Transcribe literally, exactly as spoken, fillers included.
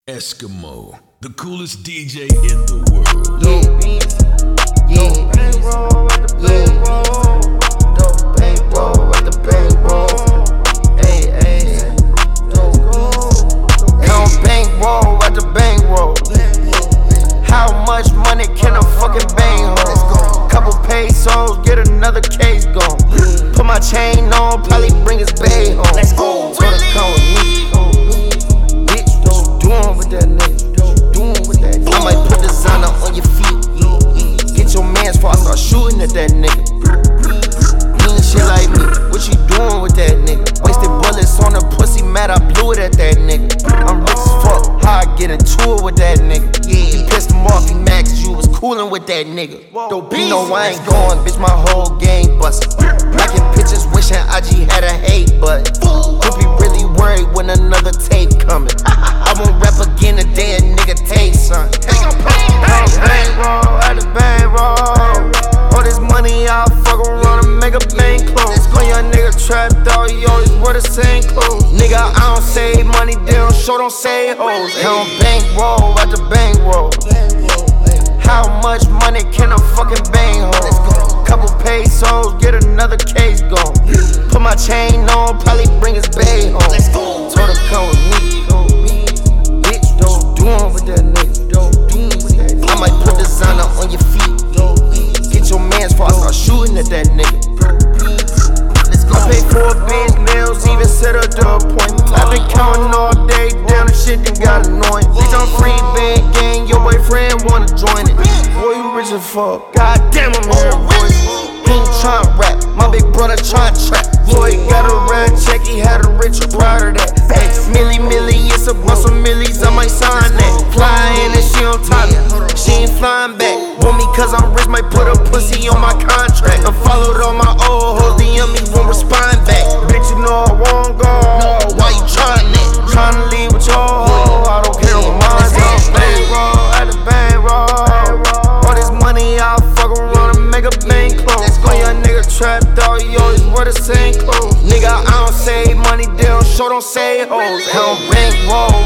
Eskimo, the coolest D J in the world. Yeah, yeah, bankroll at the bankroll, the bankroll at the bankroll, hey, hey, down bankroll at the bankroll. How much money can a fucking bank hold? Couple pesos, get another case gone. Put my chain on, probably bring his bae home. Let's go, told her come with me. Bitch, what you doing with that nigga? I might put designer on your feet. Get your mans before I start shooting at that nigga. Mean shit like me, what you doing with that nigga? Wasted bullets on the pussy, mad I blew it at that nigga. I'm rich as fuck, how I get into it with that nigga? Yeah, he pissed him off, he mad cause you was coolin' with that nigga. Don't be no I ain't going, bitch, my whole game bustin'. Making pictures, wishing I G had a hate button. Hope he really worried when another tape coming. I won't rap again the day a nigga take son. Bankroll at the bankroll. All this money I fuck around and make a bank close. When your nigga trapped out, he always wear the same clothes. Nigga, I don't save money, damn sure don't save hoes. Count bankroll at the bankroll. How much money can a fucking bank hold? Couple pesos, get another case gone. Put my chain on, probably bring his bae home. Told her come with me. Bitch, don't do it with that nigga. I might put designer on your feet. Get your mans before I start shooting at that nigga. I pay for a bitch nails, even set up the appointment. I've been counting all day, damn the shit that got annoying. Bitch, I'm free band gang, your boyfriend wanna join it. Boy, you rich as fuck, goddamn I'm hearing voices. He ain't tryna rap, my big brother tryna trap. Boy, he got a red check, he had a rich, I'm proud of that. Hey, milli milli, it's a bunch of millies, I might sign that. Flying and she on top, she ain't flying back. Want me cause I'm rich, might put a pussy on my contract. I followed all my old hoes, D M me, won't respond back. Bitch, you know I won't go, why you trying that? Tryna leave with your hoe, I don't care what mine's on. Bankroll at the bankroll. All this money I fuck around and make a bank close. When your nigga trapped out, he always wear the same clothes. Nigga, I don't save money, damn sure don't save hoes. Count bankroll